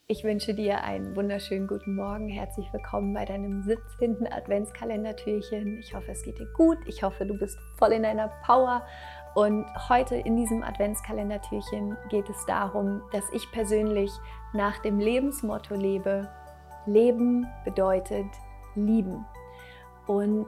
Ich wünsche dir einen wunderschönen guten Morgen. Herzlich willkommen bei deinem 17. Adventskalendertürchen. Ich hoffe, es geht dir gut. Ich hoffe, du bist voll in deiner Power. Und heute in diesem Adventskalendertürchen geht es darum, dass ich persönlich nach dem Lebensmotto lebe: Leben bedeutet lieben. Und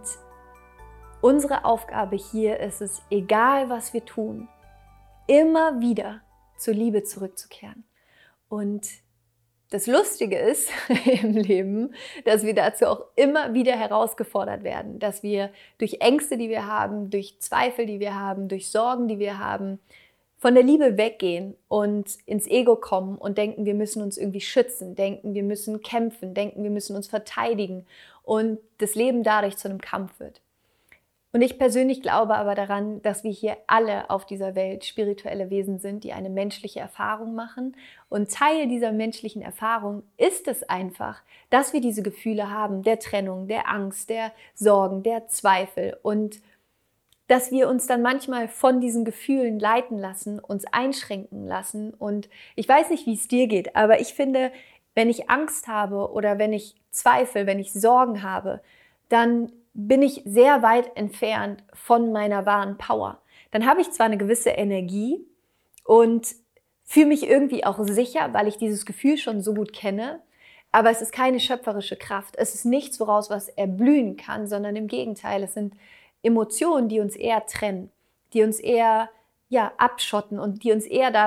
unsere Aufgabe hier ist es, egal was wir tun, immer wieder zur Liebe zurückzukehren. Und das Lustige ist im Leben, dass wir dazu auch immer wieder herausgefordert werden, dass wir durch Ängste, die wir haben, durch Zweifel, die wir haben, durch Sorgen, die wir haben, von der Liebe weggehen und ins Ego kommen und denken, wir müssen uns irgendwie schützen, denken, wir müssen kämpfen, denken, wir müssen uns verteidigen und das Leben dadurch zu einem Kampf wird. Und ich persönlich glaube aber daran, dass wir hier alle auf dieser Welt spirituelle Wesen sind, die eine menschliche Erfahrung machen. Und Teil dieser menschlichen Erfahrung ist es einfach, dass wir diese Gefühle haben, der Trennung, der Angst, der Sorgen, der Zweifel. Und dass wir uns dann manchmal von diesen Gefühlen leiten lassen, uns einschränken lassen. Und ich weiß nicht, wie es dir geht, aber ich finde, wenn ich Angst habe oder wenn ich Zweifel, wenn ich Sorgen habe, dann bin ich sehr weit entfernt von meiner wahren Power. Dann habe ich zwar eine gewisse Energie und fühle mich irgendwie auch sicher, weil ich dieses Gefühl schon so gut kenne, aber es ist keine schöpferische Kraft. Es ist nichts, woraus was erblühen kann, sondern im Gegenteil, es sind Emotionen, die uns eher trennen, die uns eher abschotten und die uns eher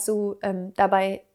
dabei,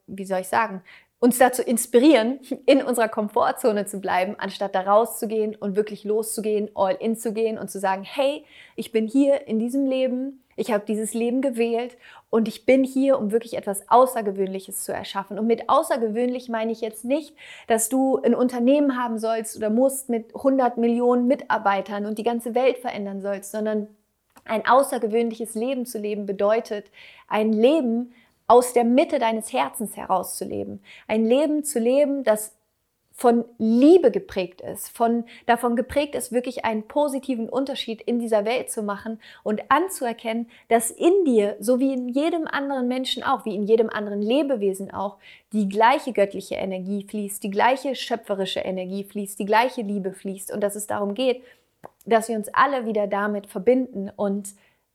uns dazu inspirieren, in unserer Komfortzone zu bleiben, anstatt da rauszugehen und wirklich loszugehen, all in zu gehen und zu sagen, hey, ich bin hier in diesem Leben, ich habe dieses Leben gewählt und ich bin hier, um wirklich etwas Außergewöhnliches zu erschaffen. Und mit außergewöhnlich meine ich jetzt nicht, dass du ein Unternehmen haben sollst oder musst mit 100 Millionen Mitarbeitern und die ganze Welt verändern sollst, sondern ein außergewöhnliches Leben zu leben bedeutet, ein Leben aus der Mitte deines Herzens herauszuleben. Ein Leben zu leben, das von Liebe geprägt ist, davon geprägt ist, wirklich einen positiven Unterschied in dieser Welt zu machen und anzuerkennen, dass in dir, so wie in jedem anderen Menschen auch, wie in jedem anderen Lebewesen auch, die gleiche göttliche Energie fließt, die gleiche schöpferische Energie fließt, die gleiche Liebe fließt und dass es darum geht, dass wir uns alle wieder damit verbinden und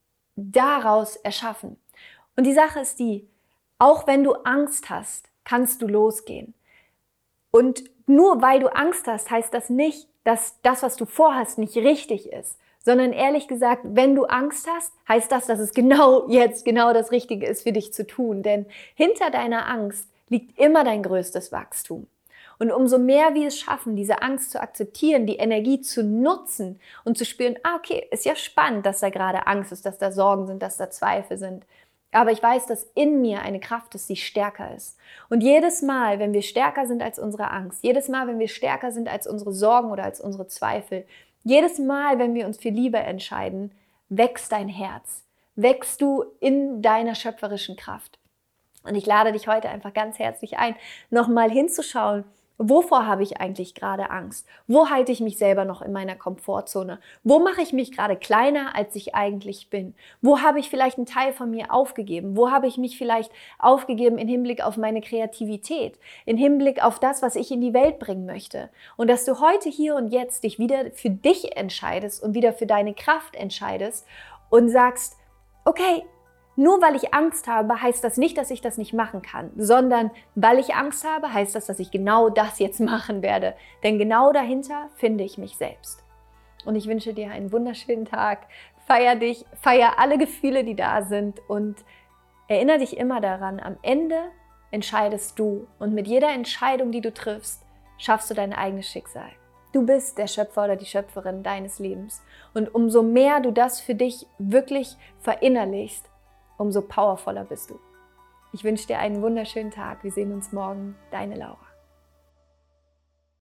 daraus erschaffen. Und die Sache ist die: Auch wenn du Angst hast, kannst du losgehen. Und nur weil du Angst hast, heißt das nicht, dass das, was du vorhast, nicht richtig ist. Sondern ehrlich gesagt, wenn du Angst hast, heißt das, dass es genau jetzt genau das Richtige ist für dich zu tun. Denn hinter deiner Angst liegt immer dein größtes Wachstum. Und umso mehr wir es schaffen, diese Angst zu akzeptieren, die Energie zu nutzen und zu spüren, okay, ist ja spannend, dass da gerade Angst ist, dass da Sorgen sind, dass da Zweifel sind. Aber ich weiß, dass in mir eine Kraft ist, die stärker ist. Und jedes Mal, wenn wir stärker sind als unsere Angst, jedes Mal, wenn wir stärker sind als unsere Sorgen oder als unsere Zweifel, jedes Mal, wenn wir uns für Liebe entscheiden, wächst dein Herz, wächst du in deiner schöpferischen Kraft. Und ich lade dich heute einfach ganz herzlich ein, nochmal hinzuschauen: Wovor habe ich eigentlich gerade Angst? Wo halte ich mich selber noch in meiner Komfortzone? Wo mache ich mich gerade kleiner, als ich eigentlich bin? Wo habe ich vielleicht einen Teil von mir aufgegeben? Wo habe ich mich vielleicht aufgegeben im Hinblick auf meine Kreativität, im Hinblick auf das, was ich in die Welt bringen möchte? Und dass du heute, hier und jetzt dich wieder für dich entscheidest und wieder für deine Kraft entscheidest und sagst, okay, nur weil ich Angst habe, heißt das nicht, dass ich das nicht machen kann, sondern weil ich Angst habe, heißt das, dass ich genau das jetzt machen werde. Denn genau dahinter finde ich mich selbst. Und ich wünsche dir einen wunderschönen Tag. Feier dich, feier alle Gefühle, die da sind und erinnere dich immer daran, am Ende entscheidest du und mit jeder Entscheidung, die du triffst, schaffst du dein eigenes Schicksal. Du bist der Schöpfer oder die Schöpferin deines Lebens. Und umso mehr du das für dich wirklich verinnerlichst, umso powervoller bist du. Ich wünsche dir einen wunderschönen Tag. Wir sehen uns morgen. Deine Laura.